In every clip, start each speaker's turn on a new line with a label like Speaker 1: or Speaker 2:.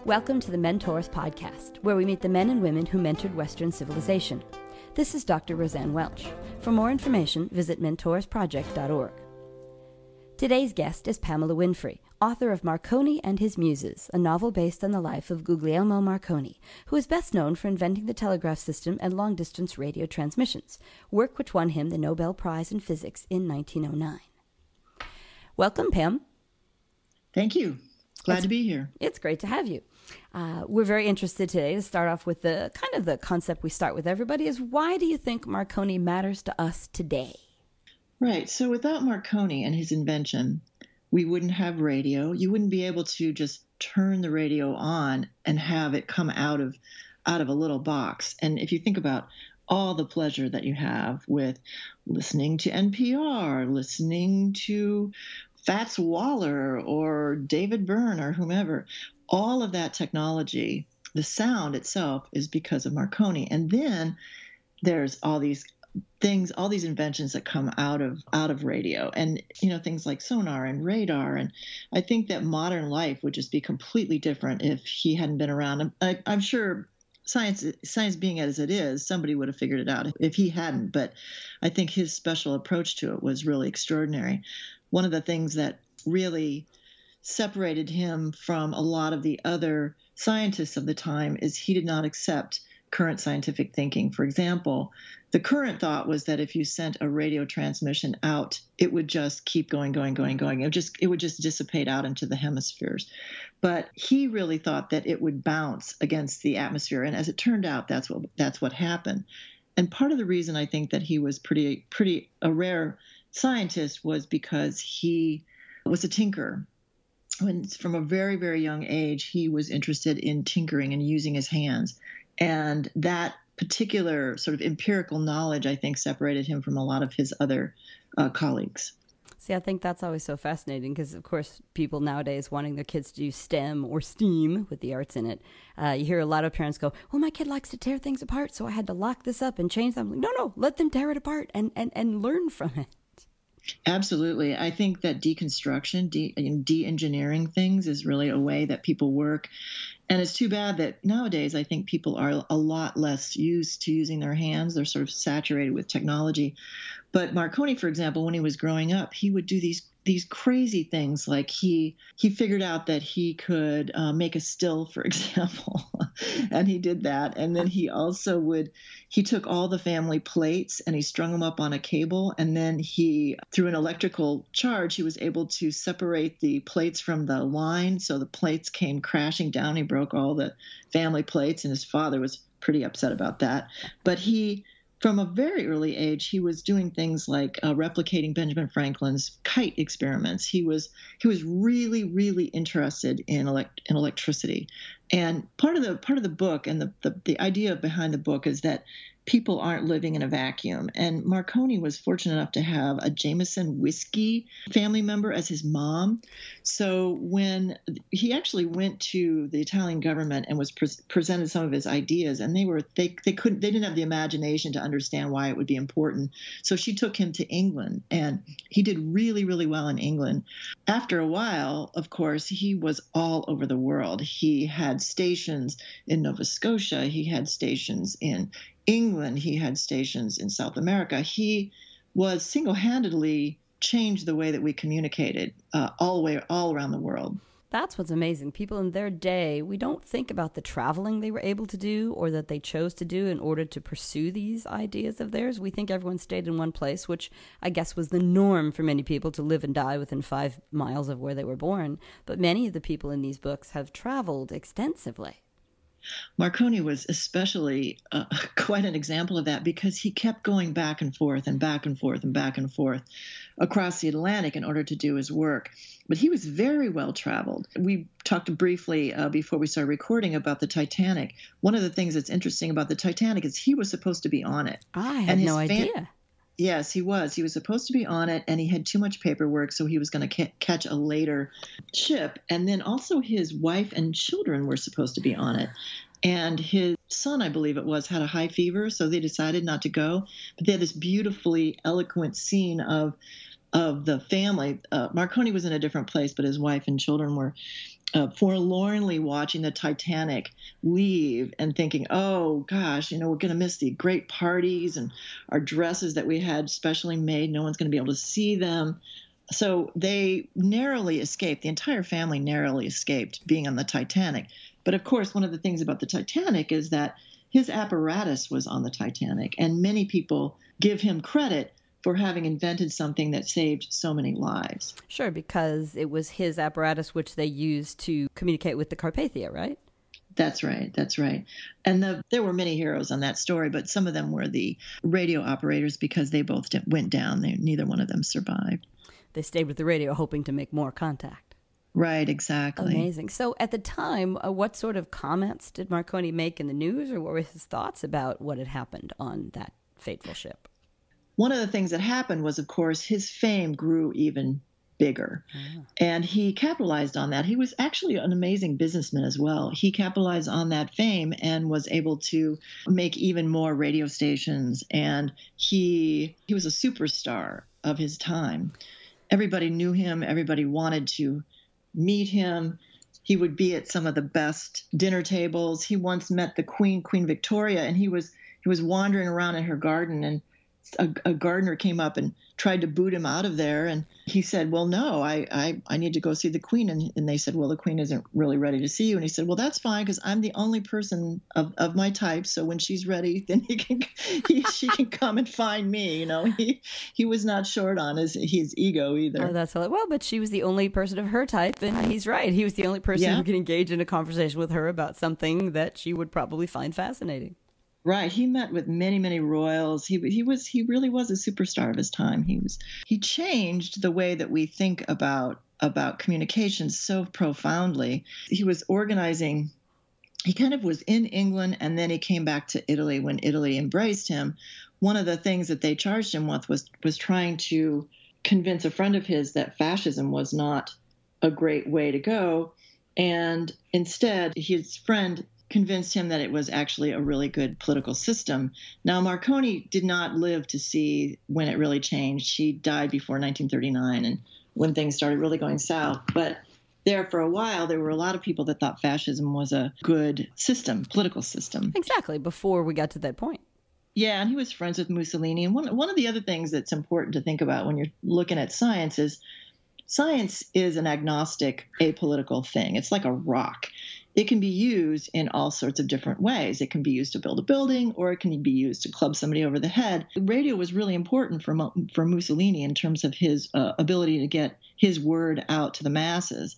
Speaker 1: Welcome to the Mentors Podcast, where we meet the men and women who mentored Western civilization. This is Dr. Roseanne Welch. For more information, visit mentorsproject.org. Today's guest is Pamela Winfrey, author of Marconi and His Muses, a novel based on the life of Guglielmo Marconi, who is best known for inventing the telegraph system and long-distance radio transmissions, work which won him the Nobel Prize in Physics in 1909. Welcome, Pam.
Speaker 2: Thank you. Glad to be here.
Speaker 1: It's great to have you. We're very interested today to start off with the concept we start with everybody is, why do you think Marconi matters to us today?
Speaker 2: Right. So without Marconi and his invention, we wouldn't have radio. You wouldn't be able to just turn the radio on and have it come out of a little box. And if you think about all the pleasure that you have with listening to NPR, listening to Fats Waller or David Byrne or whomever, all of that technology, the sound itself is because of Marconi. And then there's all these things, all these inventions that come out of radio, and things like sonar and radar. And I think that modern life would just be completely different if he hadn't been around. I'm sure science being as it is, somebody would have figured it out if he hadn't. But I think his special approach to it was really extraordinary. One of the things that really separated him from a lot of the other scientists of the time is he did not accept current scientific thinking. For example, the current thought was that if you sent a radio transmission out, it would just keep going. It would just dissipate out into the hemispheres. But he really thought that it would bounce against the atmosphere. And as it turned out, that's what happened. And part of the reason I think that he was pretty a rare scientist was because he was a tinkerer. From a very, very young age, he was interested in tinkering and using his hands. And that particular sort of empirical knowledge, I think, separated him from a lot of his other colleagues.
Speaker 1: See, I think that's always so fascinating because, of course, people nowadays wanting their kids to do STEM or STEAM with the arts in it. You hear a lot of parents go, well, my kid likes to tear things apart, so I had to lock this up and change them. No, let them tear it apart and learn from it.
Speaker 2: Absolutely. I think that deconstruction, de-engineering things is really a way that people work. And it's too bad that nowadays I think people are a lot less used to using their hands. They're sort of saturated with technology. But Marconi, for example, when he was growing up, he would do these crazy things. Like he figured out that he could make a still, for example, and he did that. And then he took all the family plates and he strung them up on a cable. And then through an electrical charge, he was able to separate the plates from the line. So the plates came crashing down. He broke all the family plates, and his father was pretty upset about that. But from a very early age, he was doing things like replicating Benjamin Franklin's kite experiments. He was really, really interested in electricity. And part of the book and the idea behind the book is that people aren't living in a vacuum. And Marconi was fortunate enough to have a Jameson whiskey family member as his mom. So when he actually went to the Italian government and was presented some of his ideas, and they didn't have the imagination to understand why it would be important. So she took him to England, and he did really, really well in England. After a while, of course, he was all over the world. He had stations in Nova Scotia. He had stations in England. He had stations in South America. He was single-handedly changed the way that we communicated all around the world.
Speaker 1: That's what's amazing. People in their day, we don't think about the traveling they were able to do or that they chose to do in order to pursue these ideas of theirs. We think everyone stayed in one place, which I guess was the norm for many people, to live and die within 5 miles of where they were born. But many of the people in these books have traveled extensively.
Speaker 2: Marconi was especially quite an example of that, because he kept going back and forth and back and forth and back and forth across the Atlantic in order to do his work. But he was very well traveled. We talked briefly before we started recording about the Titanic. One of the things that's interesting about the Titanic is he was supposed to be on it.
Speaker 1: I had no idea.
Speaker 2: Yes, he was. He was supposed to be on it, and he had too much paperwork, so he was going to catch a later ship. And then also his wife and children were supposed to be on it. And his son, I believe it was, had a high fever, so they decided not to go. But they had this beautifully eloquent scene of the family. Marconi was in a different place, but his wife and children were. forlornly watching the Titanic leave and thinking, oh gosh, we're going to miss the great parties and our dresses that we had specially made. No one's going to be able to see them. So they narrowly escaped. The entire family narrowly escaped being on the Titanic. But of course, one of the things about the Titanic is that his apparatus was on the Titanic, and many people give him credit for having invented something that saved so many lives.
Speaker 1: Sure, because it was his apparatus which they used to communicate with the Carpathia, right?
Speaker 2: That's right. That's right. And there were many heroes on that story, but some of them were the radio operators because they both went down. Neither one of them survived.
Speaker 1: They stayed with the radio hoping to make more contact.
Speaker 2: Right, exactly.
Speaker 1: Amazing. So at the time, what sort of comments did Marconi make in the news, or what were his thoughts about what had happened on that fateful ship?
Speaker 2: One of the things that happened was, of course, his fame grew even bigger. And he capitalized on that. He was actually an amazing businessman as well. He capitalized on that fame and was able to make even more radio stations. And he was a superstar of his time. Everybody knew him. Everybody wanted to meet him. He would be at some of the best dinner tables. He once met the Queen Victoria, and he was wandering around in her garden, and a gardener came up and tried to boot him out of there. And he said, well, no, I need to go see the Queen. And they said, well, the Queen isn't really ready to see you. And he said, well, that's fine, because I'm the only person of my type. So when she's ready, then she can come and find me. He was not short on his ego either.
Speaker 1: Oh, that's well, but she was the only person of her type. And he's right. He was the only person who could engage in a conversation with her about something that she would probably find fascinating.
Speaker 2: Right. He met with many, many royals. He really was a superstar of his time. He changed the way that we think about communication so profoundly. He was organizing. He kind of was in England, and then he came back to Italy when Italy embraced him. One of the things that they charged him with was trying to convince a friend of his that fascism was not a great way to go. And instead, his friend convinced him that it was actually a really good political system. Now, Marconi did not live to see when it really changed. He died before 1939 and when things started really going south. But there for a while, there were a lot of people that thought fascism was a good system, political system.
Speaker 1: Exactly, before we got to that point.
Speaker 2: Yeah, and he was friends with Mussolini. And one of the other things that's important to think about when you're looking at science is an agnostic, apolitical thing. It's like a rock. It can be used in all sorts of different ways. It can be used to build a building, or it can be used to club somebody over the head. Radio was really important for Mussolini in terms of his ability to get his word out to the masses.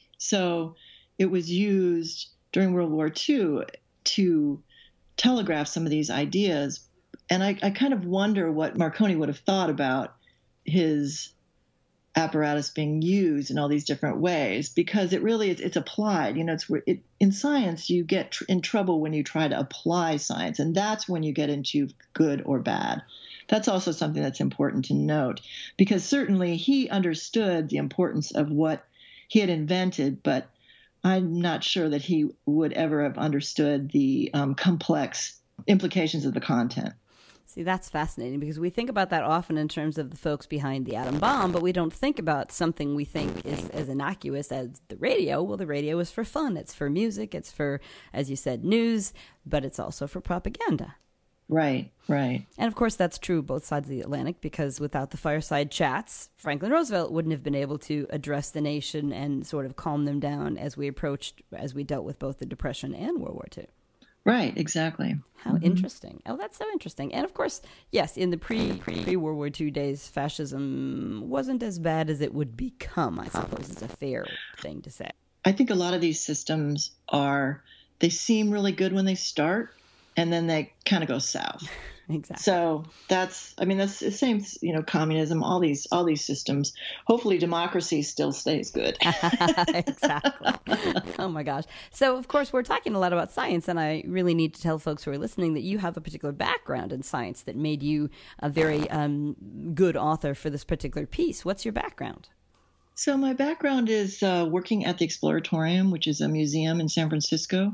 Speaker 2: So it was used during World War II to telegraph some of these ideas. And I kind of wonder what Marconi would have thought about his apparatus being used in all these different ways, because it really is, it's applied. In science, you get in trouble when you try to apply science, and that's when you get into good or bad. That's also something that's important to note, because certainly he understood the importance of what he had invented, but I'm not sure that he would ever have understood the complex implications of the content.
Speaker 1: See, that's fascinating, because we think about that often in terms of the folks behind the atom bomb, but we don't think about something we think is as innocuous as the radio. Well, the radio is for fun. It's for music. It's for, as you said, news, but it's also for propaganda.
Speaker 2: Right, right.
Speaker 1: And of course, that's true both sides of the Atlantic, because without the fireside chats, Franklin Roosevelt wouldn't have been able to address the nation and sort of calm them down as we dealt with both the Depression and World War II.
Speaker 2: Right, exactly.
Speaker 1: How interesting. Oh, that's so interesting. And of course, yes, in the pre-World War II days, fascism wasn't as bad as it would become, I suppose is a fair thing to say.
Speaker 2: I think a lot of these systems they seem really good when they start, and then they kind of go south.
Speaker 1: Exactly.
Speaker 2: So that's the same, communism, all these systems. Hopefully democracy still stays good.
Speaker 1: Exactly. Oh my gosh. So of course we're talking a lot about science, and I really need to tell folks who are listening that you have a particular background in science that made you a very good author for this particular piece. What's your background?
Speaker 2: So my background is working at the Exploratorium, which is a museum in San Francisco.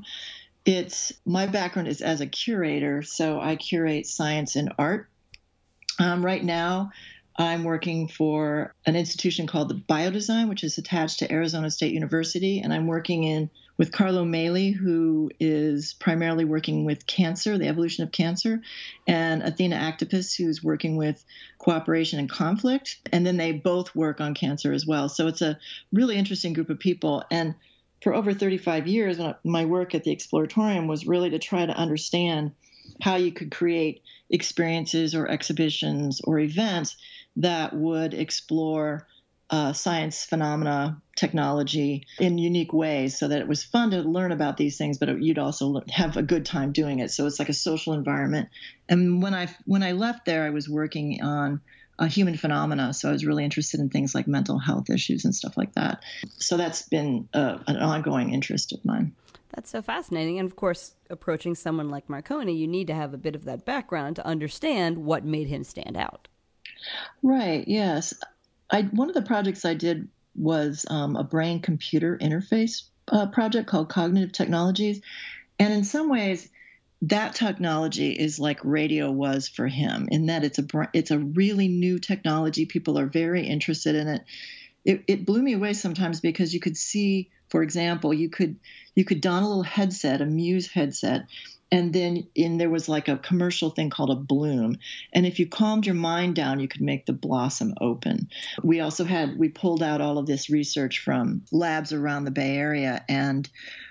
Speaker 2: My background is as a curator, so I curate science and art. Right now, I'm working for an institution called the Biodesign, which is attached to Arizona State University. And I'm working with Carlo Meli, who is primarily working with cancer, the evolution of cancer, and Athena Actopus, who's working with cooperation and conflict. And then they both work on cancer as well. So it's a really interesting group of people. And for over 35 years, my work at the Exploratorium was really to try to understand how you could create experiences or exhibitions or events that would explore science phenomena, technology in unique ways, so that it was fun to learn about these things, but you'd also have a good time doing it. So it's like a social environment. And when I left there, I was working on human phenomena. So I was really interested in things like mental health issues and stuff like that. So that's been an ongoing interest of mine.
Speaker 1: That's so fascinating. And of course, approaching someone like Marconi, you need to have a bit of that background to understand what made him stand out.
Speaker 2: Right, yes. One of the projects I did was a brain-computer interface project called Cognitive Technologies. And in some ways, that technology is like radio was for him, in that it's a really new technology. People are very interested in it. It blew me away sometimes because you could see, for example, you could don a little headset, a Muse headset, and then there was like a commercial thing called a bloom. And if you calmed your mind down, you could make the blossom open. We pulled out all of this research from labs around the Bay Area, and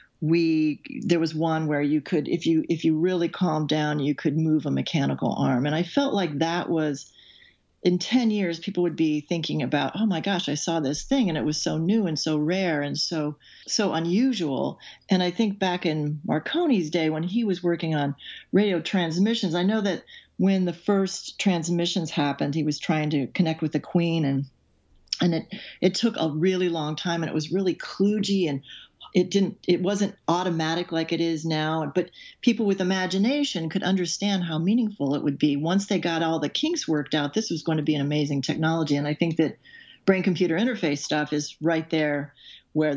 Speaker 2: there was one where you could, if you really calmed down, you could move a mechanical arm. And I felt like that was, in 10 years, people would be thinking about, oh my gosh, I saw this thing and it was so new and so rare and so unusual. And I think back in Marconi's day when he was working on radio transmissions, I know that when the first transmissions happened, he was trying to connect with the Queen, and it took a really long time, and it was really kludgy, and it wasn't automatic like it is now, but people with imagination could understand how meaningful it would be. Once they got all the kinks worked out, this was going to be an amazing technology. And I think that brain-computer interface stuff is right there where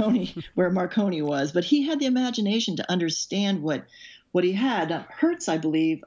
Speaker 2: Marconi was. But he had the imagination to understand what he had. Hertz, I believe,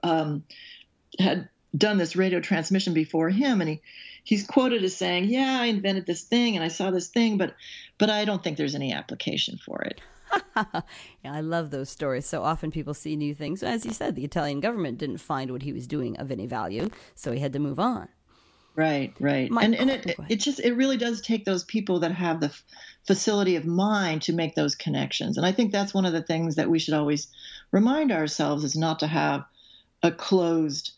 Speaker 2: had done this radio transmission before him, and he's quoted as saying, yeah, I invented this thing and I saw this thing, but I don't think there's any application for it.
Speaker 1: Yeah, I love those stories. So often people see new things. As you said, the Italian government didn't find what he was doing of any value, so he had to move on.
Speaker 2: Right. And it really does take those people that have the facility of mind to make those connections. And I think that's one of the things that we should always remind ourselves, is not to have a closed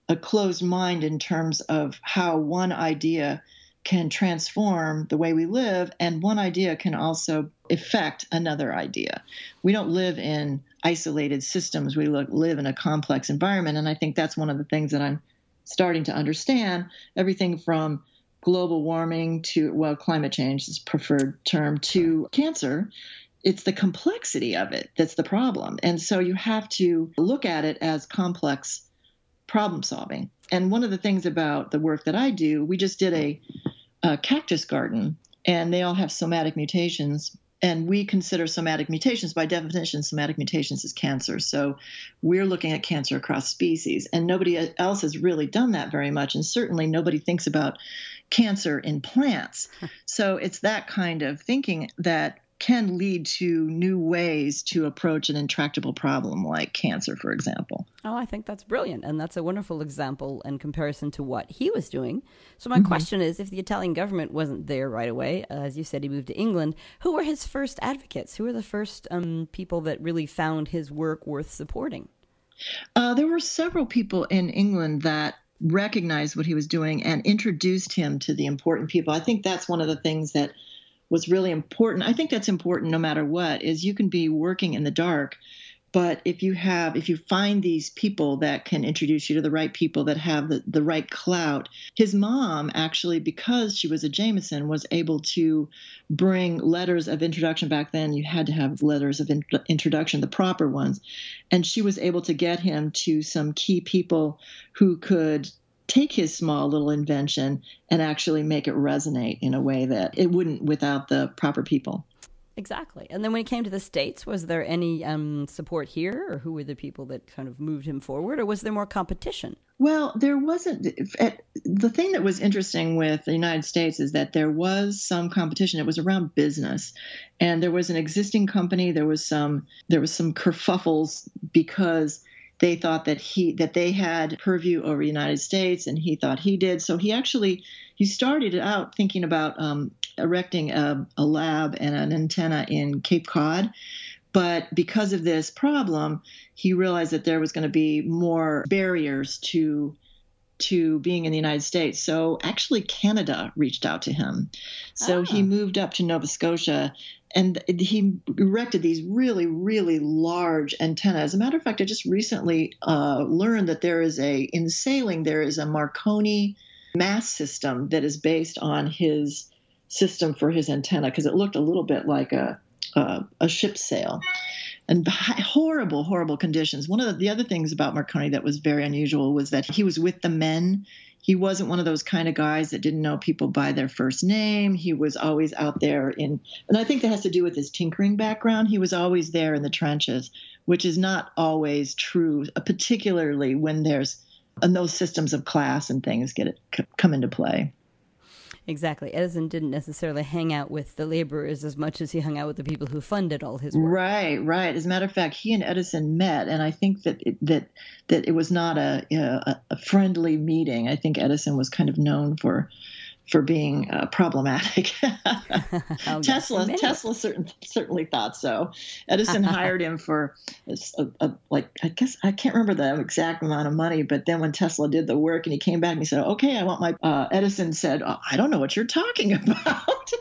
Speaker 2: mind in terms of how one idea can transform the way we live, and one idea can also affect another idea. We don't live in isolated systems. We live in a complex environment, and I think that's one of the things that I'm starting to understand. Everything from global warming to, well, climate change is preferred term, to cancer. It's the complexity of it that's the problem. And so you have to look at it as complex problem solving. And one of the things about the work that I do, we just did a cactus garden, and they all have somatic mutations. And we consider somatic mutations, by definition, somatic mutations is cancer. So we're looking at cancer across species, and nobody else has really done that very much. And certainly nobody thinks about cancer in plants. So it's that kind of thinking that can lead to new ways to approach an intractable problem like cancer, for example.
Speaker 1: Oh, I think that's brilliant. And that's a wonderful example in comparison to what he was doing. So my question is, if the Italian government wasn't there right away, as you said, he moved to England, who were his first advocates? Who were the first people that really found his work worth supporting?
Speaker 2: There were several people in England that recognized what he was doing and introduced him to the important people. I think that's one of the things that was really important. I think that's important no matter what, is you can be working in the dark, but if you find these people that can introduce you to the right people that have the right clout. His mom, actually, because she was a Jameson, was able to bring letters of introduction. Back then you had to have letters of introduction, the proper ones. And she was able to get him to some key people who could take his small little invention and actually make it resonate in a way that it wouldn't without the proper people.
Speaker 1: Exactly. And then when he came to the States, was there any support here, or who were the people that kind of moved him forward, or was there more competition?
Speaker 2: Well, there wasn't. The thing that was interesting with the United States is that there was some competition. It was around business, and there was an existing company. There was some kerfuffles because they thought that they had purview over the United States, and he thought he did. So he started out thinking about erecting a lab and an antenna in Cape Cod. But because of this problem, he realized that there was going to be more barriers to being in the United States. So actually Canada reached out to him. So he moved up to Nova Scotia, and he erected these really, really large antennas. As a matter of fact, I just recently learned that in sailing, there is a Marconi mast system that is based on his system for his antenna, because it looked a little bit like a ship sail, and horrible, horrible conditions. One of the other things about Marconi that was very unusual was that he was with the men. He wasn't one of those kind of guys that didn't know people by their first name. He was always out there and I think that has to do with his tinkering background. He was always there in the trenches, which is not always true, particularly when those systems of class and things come into play.
Speaker 1: Exactly. Edison didn't necessarily hang out with the laborers as much as he hung out with the people who funded all his work.
Speaker 2: Right. As a matter of fact, he and Edison met, and I think that it was not a friendly meeting. I think Edison was kind of known for being problematic. Tesla certainly thought so. Edison hired him for I guess I can't remember the exact amount of money, but then when Tesla did the work and he came back and he said, "Okay, I want my," Edison said, "I don't know what you're talking about."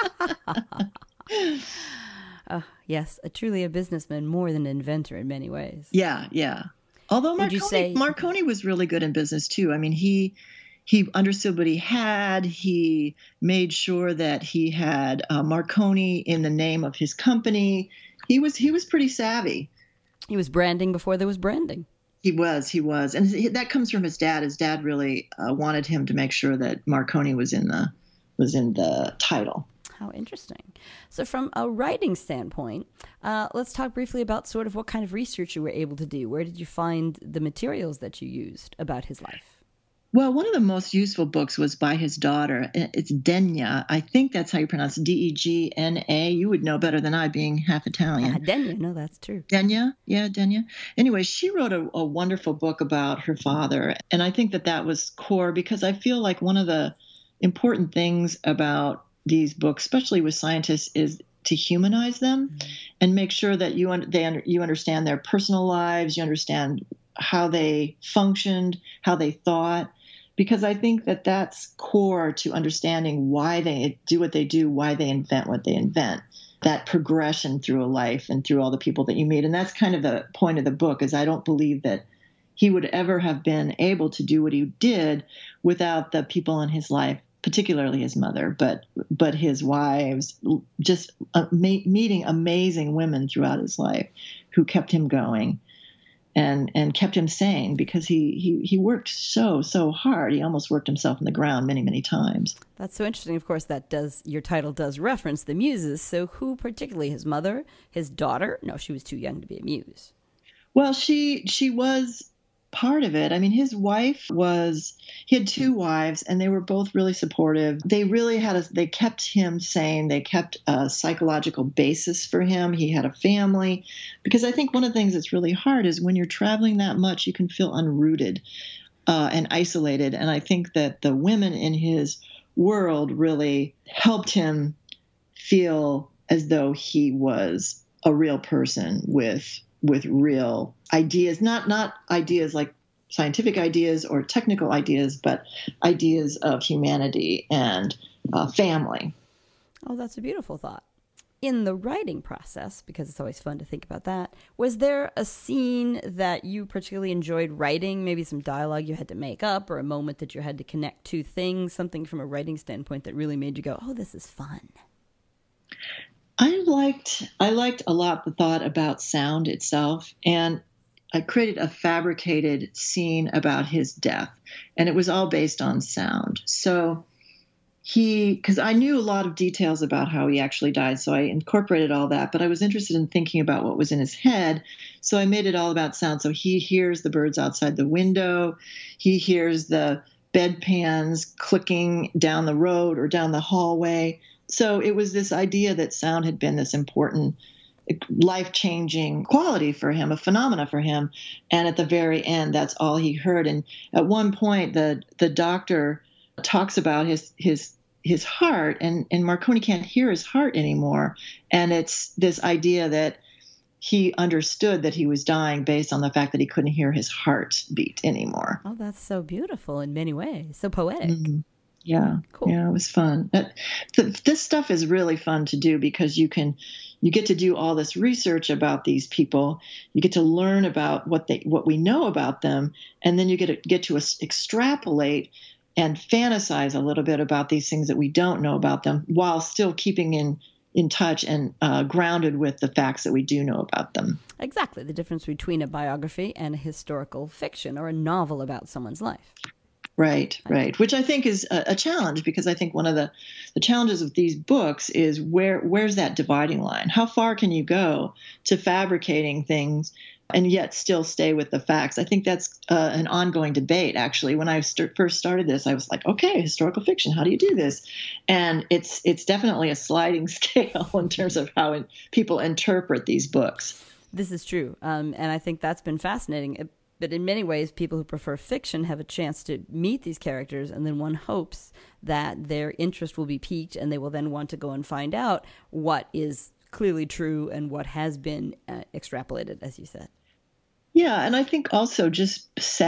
Speaker 1: Yes, truly a businessman more than an inventor in many ways.
Speaker 2: Yeah. Although Marconi was really good in business too. I mean, he understood what he had. He made sure that he had Marconi in the name of his company. He was pretty savvy.
Speaker 1: He was branding before there was branding.
Speaker 2: He was. And that comes from his dad. His dad really wanted him to make sure that Marconi was in the title.
Speaker 1: How interesting. So from a writing standpoint, let's talk briefly about sort of what kind of research you were able to do. Where did you find the materials that you used about his life?
Speaker 2: Well, one of the most useful books was by his daughter. It's Degna. I think that's how you pronounce it, Degna. You would know better than I, being half Italian.
Speaker 1: Degna, no, that's true.
Speaker 2: Degna, yeah, Degna. Anyway, she wrote a wonderful book about her father, and I think that was core, because I feel like one of the important things about these books, especially with scientists, is to humanize them and make sure that you understand their personal lives, you understand how they functioned, how they thought. Because I think that that's core to understanding why they do what they do, why they invent what they invent, that progression through a life and through all the people that you meet. And that's kind of the point of the book, is I don't believe that he would ever have been able to do what he did without the people in his life, particularly his mother, but his wives, just meeting amazing women throughout his life who kept him going. And kept him sane, because he worked so hard. He almost worked himself in the ground many, many times. That's
Speaker 1: so interesting. Of course, your title does reference the muses. So who particularly? His mother? His daughter? No, she was too young to be a muse.
Speaker 2: Well, she was part of it. I mean, he had two wives, and they were both really supportive. They really they kept him sane. They kept a psychological basis for him. He had a family, because I think one of the things that's really hard is when you're traveling that much, you can feel unrooted and isolated. And I think that the women in his world really helped him feel as though he was a real person with real ideas, not ideas like scientific ideas or technical ideas, but ideas of humanity and family.
Speaker 1: Oh, that's a beautiful thought. In the writing process, because it's always fun to think about that, was there a scene that you particularly enjoyed writing, maybe some dialogue you had to make up, or a moment that you had to connect two things, something from a writing standpoint that really made you go, oh, this is fun?
Speaker 2: I liked a lot the thought about sound itself, and I created a fabricated scene about his death, and it was all based on sound. So because I knew a lot of details about how he actually died, so I incorporated all that, but I was interested in thinking about what was in his head, so I made it all about sound. So he hears the birds outside the window, he hears the bedpans clicking down the road or down the hallway. So it was this idea that sound had been this important, life-changing quality for him, a phenomena for him, and at the very end, that's all he heard. And at one point, the doctor talks about his heart, and Marconi can't hear his heart anymore. And it's this idea that he understood that he was dying based on the fact that he couldn't hear his heart beat anymore.
Speaker 1: Oh, that's so beautiful in many ways. So poetic.
Speaker 2: Mm-hmm. Yeah.
Speaker 1: Cool.
Speaker 2: Yeah, it was fun. This stuff is really fun to do because you get to do all this research about these people. You get to learn about what we know about them, and then you get to extrapolate and fantasize a little bit about these things that we don't know about them, while still keeping in touch and grounded with the facts that we do know about them.
Speaker 1: Exactly, the difference between a biography and a historical fiction or a novel about someone's life.
Speaker 2: Right. Which I think is a challenge, because I think one of the challenges of these books is where's that dividing line? How far can you go to fabricating things and yet still stay with the facts? I think that's an ongoing debate, actually. When I first started this, I was like, okay, historical fiction, how do you do this? And it's definitely a sliding scale in terms of how people interpret these books.
Speaker 1: This is true. And I think that's been fascinating. But in many ways, people who prefer fiction have a chance to meet these characters, and then one hopes that their interest will be piqued, and they will then want to go and find out what is clearly true and what has been extrapolated, as you said.
Speaker 2: Yeah, and I think also just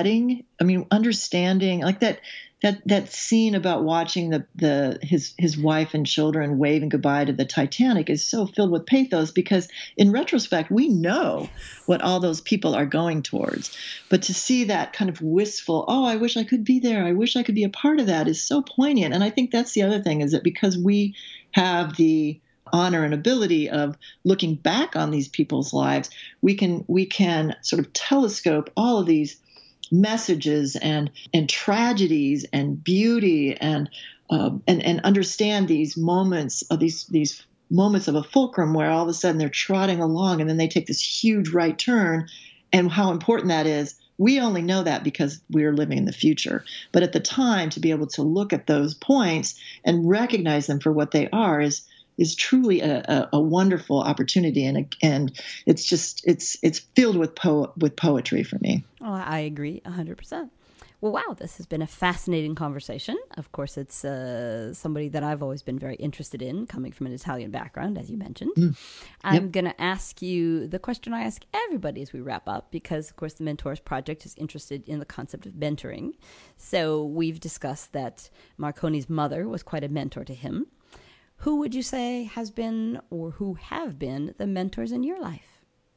Speaker 2: understanding, like that scene about watching his wife and children waving goodbye to the Titanic is so filled with pathos, because in retrospect we know what all those people are going towards. But to see that kind of wistful, oh, I wish I could be there, I wish I could be a part of that, is so poignant. And I think that's the other thing, is that because we have the honor and ability of looking back on these people's lives, we can sort of telescope all of these messages and tragedies and beauty and understand these moments of these moments of a fulcrum where all of a sudden they're trotting along and then they take this huge right turn, and how important that is. We only know that because we're living in the future. But at the time, to be able to look at those points and recognize them for what they are is truly a wonderful opportunity, and it's filled with poetry for me.
Speaker 1: Oh, I agree 100%. Well, wow, this has been a fascinating conversation. Of course, it's somebody that I've always been very interested in, coming from an Italian background, as you mentioned. I'm going to ask you the question I ask everybody as we wrap up, because, of course, the Mentors Project is interested in the concept of mentoring. So we've discussed that Marconi's mother was quite a mentor to him. Who would you say has been, or who have been, the mentors in your life?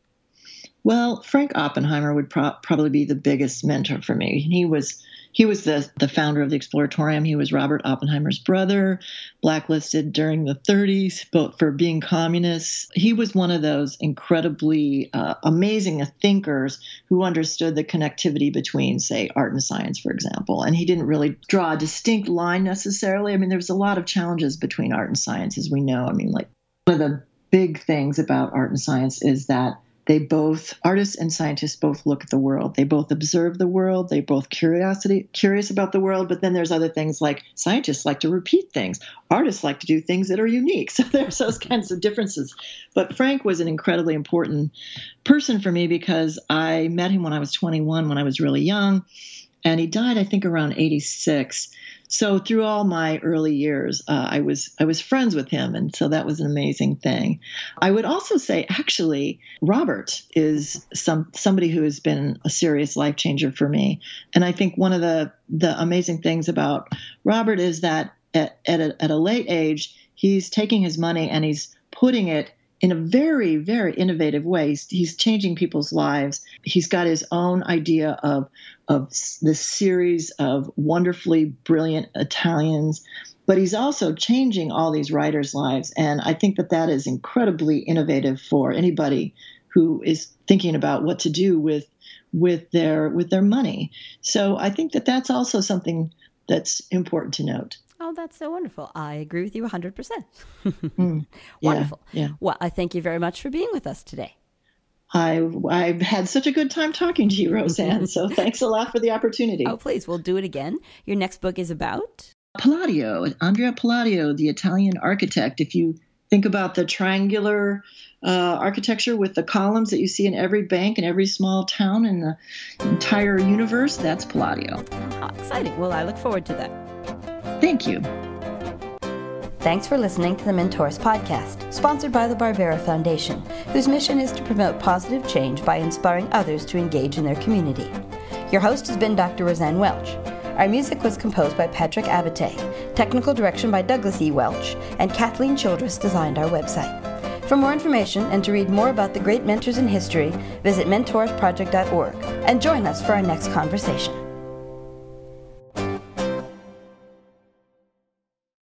Speaker 2: Well, Frank Oppenheimer would probably be the biggest mentor for me. He was the founder of the Exploratorium. He was Robert Oppenheimer's brother, blacklisted during the 1930s, but for being communist. He was one of those incredibly amazing thinkers who understood the connectivity between, say, art and science, for example. And he didn't really draw a distinct line necessarily. I mean, there was a lot of challenges between art and science, as we know. I mean, like, one of the big things about art and science is that artists and scientists both look at the world. They both observe the world. They both curious about the world. But then there's other things, like scientists like to repeat things. Artists like to do things that are unique. So there's those kinds of differences. But Frank was an incredibly important person for me, because I met him when I was 21, when I was really young. And he died, I think, around 86. So through all my early years, I was friends with him, and so that was an amazing thing. I would also say, actually, Robert is somebody who has been a serious life changer for me. And I think one of the amazing things about Robert is that at a late age, he's taking his money and he's putting it in a very, very innovative way. He's changing people's lives. He's got his own idea of this series of wonderfully brilliant Italians, but he's also changing all these writers' lives. And I think that is incredibly innovative for anybody who is thinking about what to do with their money. So I think that's also something that's important to note.
Speaker 1: Oh, Oh, that's so wonderful. I agree with you 100%.
Speaker 2: Yeah,
Speaker 1: Wonderful.
Speaker 2: yeah.
Speaker 1: Well, I thank you very much for being with us today.
Speaker 2: I've had such a good time talking to you, Roseanne. So thanks a lot for the opportunity.
Speaker 1: Oh, please, we'll do it again. Your next book is about?
Speaker 2: Palladio, Andrea Palladio, the Italian architect. If you think about the triangular architecture with the columns that you see in every bank and every small town in the entire universe, that's Palladio.
Speaker 1: How exciting. Well, I look forward to that.
Speaker 2: Thank you.
Speaker 1: Thanks for listening to the Mentors Podcast, sponsored by the Barbera Foundation, whose mission is to promote positive change by inspiring others to engage in their community. Your host has been Dr. Roseanne Welch. Our music was composed by Patrick Abate, technical direction by Douglas E. Welch, and Kathleen Childress designed our website. For more information and to read more about the great mentors in history, visit mentorsproject.org and join us for our next conversation.